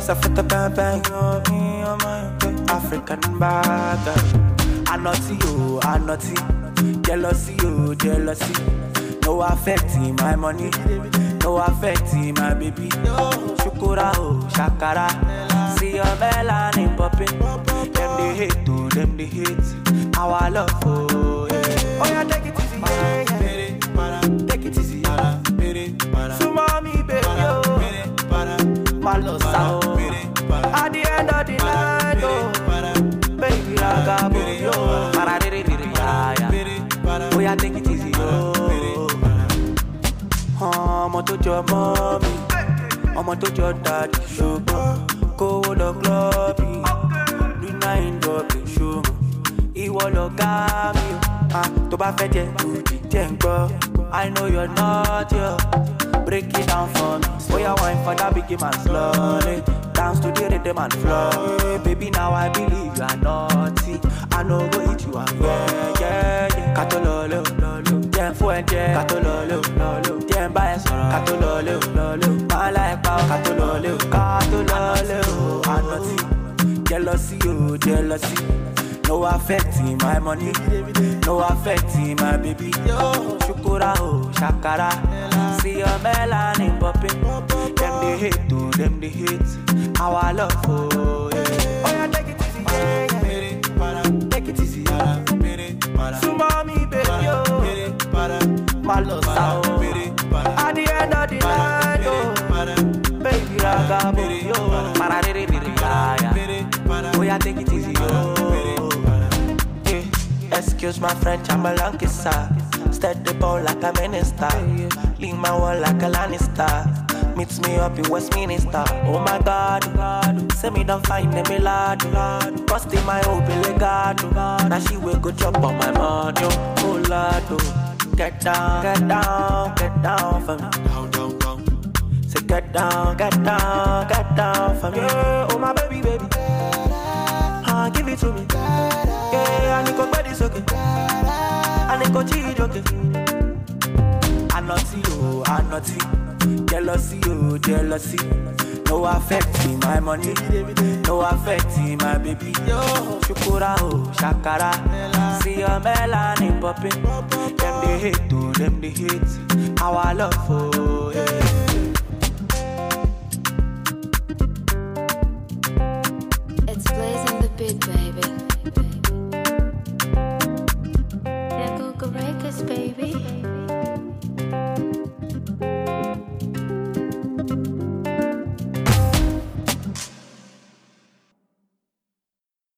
fit the bang bang, me, oh my African bag. I naughty, oh, I naughty. Jealousy, oh, jealousy. No affecting my money, no affecting my baby. Shukura, oh, shakara. See your melanin popping. Them they hate, oh, them they hate. Our love, oh, yeah. Oh, yeah, take it easy, yeah, yeah. Take it easy, yeah. So, mommy, baby, oh. My love, oh. At the end of the night, oh. Baby, I got you, oh. Oh, yeah, take it easy, oh. I'ma to your mommy, I'ma to your daddy, sugar. Go to the club, do nine double sugar. Iwo lo got me, to ba fete, jengo. I know you're not here. Break it down for me. So you wine for that big man slowly. Dance to the rhythm and flow. Baby, now I believe you are naughty. I know go eat you up, yeah. Katololo, damn for Katololo, damn bias, Katololo, my life, Katololo, I'm naughty. Jealousy, oh, jealousy. No affecting my money, no affecting my baby. Shukura, oh, shakara. See your melanin popping. Them they hate, oh, them they hate. Our love, oh, yeah. Oh, yeah, take it easy, yeah. Take it easy, yeah. So, mommy, baby, oh. My love, oh. At the end of the night, oh. Baby, ragabo, oh. Oh, yeah, take it easy, oh. Excuse my French, I'm a lankissa. Steady the ball like a minister. Lean my wall like a Lannister. Meets me up in Westminster. Oh my God, say me don't find them lad. Bust in my open legato. Now she will go chop on my money. Oh lad, oh. Get down, get down, get down for me. Down. Say get down, get down, get down for me. Yeah, oh my baby, baby. Give it to me. Yeah, I need to body okay. I need to cheat okay. I'm naughty, oh, I'm naughty. Jealousy, oh, jealousy. No affecting my money, no affecting my baby. Shukura, oh, shakara. See your melanin popping. Them they hate, oh, them they hate. Our love, oh, yeah. It's blazing the beat, baby. Yeah, go break us, baby.